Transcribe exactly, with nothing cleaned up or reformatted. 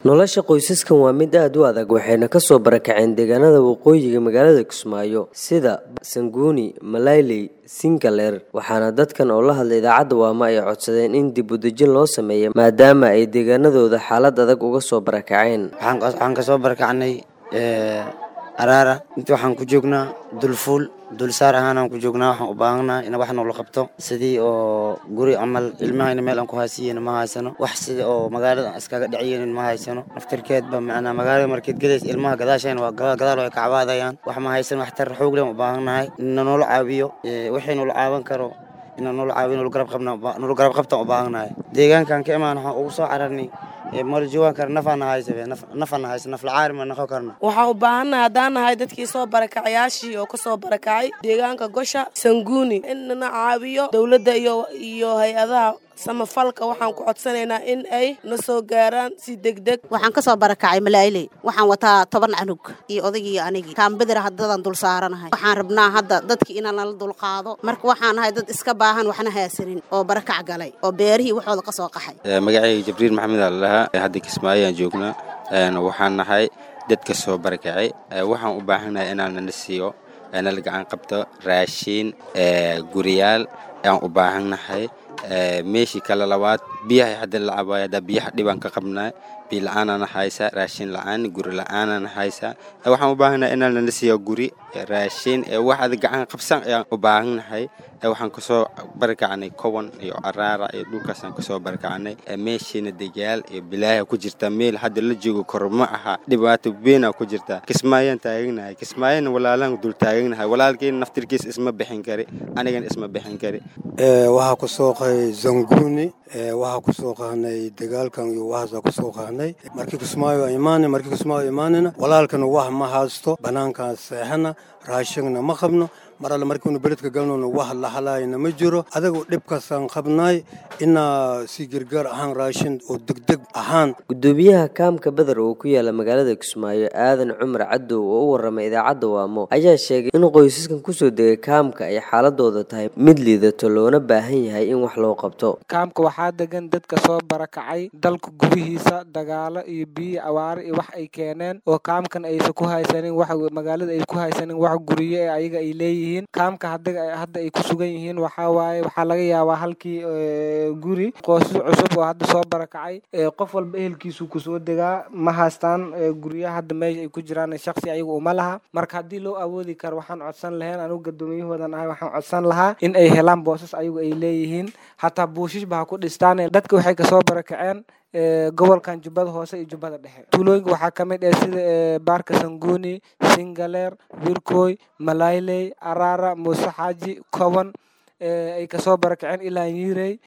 nolosha qoysaskan waa mid aad u adag waxayna ka soo barakaceen deegaanada waqooyiga magaalada Kismaayo sida Sanguni, Malayley, Singaleer waxaana dadkan oo la hadlay idaacadda Waama ay codsadeen in dib u dejin loo sameeyo maadaama ay deegaanadooda xaalad adag uga soo barakaceen. waxaan ka soo barakacnay ee Arara inta waxaan ku joognaa Dulfuul dulsaar ahaan aan ku joognaa waxaan u baahanaa in wax nool qabto sidii oo guri amal ilmaha meel aan ku haasiyeen ma haysano wax sidii oo magaalada iskaga dhaciyeen ma haysano naftirkeed ba macna magaalada markeed gadays ilmaha gadaasheen waa gadaal way kacbaadayaan wax ma haysan wax tar xoog leh u baahanahay in nool caawiyo wixii nool caawan karo in nool caawiyo nool garab qabna nool garab qabta u baahanahay deegaankan ka imaan waxa ugu soo cararnay marjuwan kar nafana haysay nafana haysay naf lacaar ma naqo karna waxa u baahanahay hadaan nahay dadkii soo barakacayaashii oo ka soo barakacay deegaanka Gosha Sanguni inna caawiyo dawladda iyo iyo hay'adaha samafalka waxaan ku codsanaynaa in ay na soo gaaraan si degdeg waxaan ka soo barakacay Malayley waxaan wataa toban canug iyo odagii anigi kaan bedel haddadan dul saaranahay waxaan rabnaa hadda dadkii inaan la dul qaado marka waxaan nahay dad iska baahan waxna haysanin oo barakac galay oo beerihii waxooda ka soo qaxay magacayga Jibriil Maxamed Allah hadda Kismaayo joognaa waxaan nahay dadka soo barakacay waxaan u baahanahay inaan na siiyo ana la gacan qabto raashin guriyaal aan u baahanahay meeshii kala labaad biyaha hadda la cabaayada biyaha dhiban ka qabnaa biyo la'aan aan haysa raashin la'aan guri la'aan aan haysa waxaan u baahanahay inaan la siiyo guri raashin waxa gacan qabsan ayaan u baahanahay waxaan ka soo barakacnay Kowan iyo Arara iyo dhulkaas aan ka soo barakacnay meeshina degaal iyo bilaaha ku jirta meel hadda la joogo korma aha dhibaato weyn ku jirta Kismaayaan taaganahay Kismaayaan walaalaan dul taaganahay walaalkeen naftirkiis isma bixin kari anigan isma bixin kari ee waxa ku soo qay Sanguni ee waxa ku soo qaanay dagaalkan iyo waxa ku soo qaanay markii Kismaayo iimaan markii Kismaayo iimaanina walaalkan wax ma haasto banaanka seexana raashigna ma qabno marala markii uu beledka galno wax la halaayna ma jiro adagu dhibkaasaan qabnay ina si gargaar ahaan raashin oo degdeg ahaan gudoomiyaha kaamka Badar oo ku yaala magaalada Kismaayo Aadan Cumar Cadow oo u waramay idaacadda Waamo ayaa sheegay in qoysaskan ku soo degay kaamka ay xaaladooda tahay mid liidato loona baahan yahay in wax loo qabto kaamka waxaa degan dadka soo barakacay dalka gudihiisa dagaalo iyo biyo awaar iyo wax ay keeneen oo kaamkan ay ku haysanin wax magaalada ay ku haysanin wax guriye ayaga ay leeyihiin kaamka hadda hadda ay ku sugan yihiin waxa waaye waxa laga yaabaa halkii guri qoys cusub oo hadda soo barakacay qof walba ehelkiisu ku soo degaa ma haastaan guriyaha hadda meesha ay ku jiraan shakhsi ayagu uma laha marka hadii loo awoodi karo waxaan codsan lahayn anigu gadoomiyahoodan ahay waxaan codsan lahaa in ay helaan boosas ayagu ay leeyihiin hatta buushish baa ku dhistaan dadka waxay ka soo barakaceen gobolkan Jubbada Hoose iyo Jubbada Dhexe tuulooyinka waxa kamid ah sida Baarka Sanguni Singaleer Wirkoy Malayley Arara Muuse Xaaji Kowan ay ka soo barakaceen ilaa Yiirey